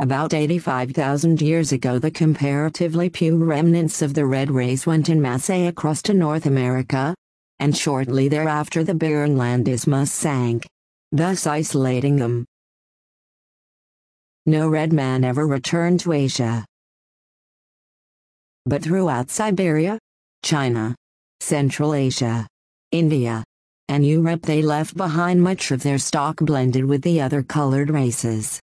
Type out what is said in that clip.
About 85,000 years ago, the comparatively few remnants of the red race went en masse across to North America, and shortly thereafter the barren land isthmus sank, thus isolating them. No red man ever returned to Asia. But throughout Siberia, China, Central Asia, India, and Europe they left behind much of their stock blended with the other colored races.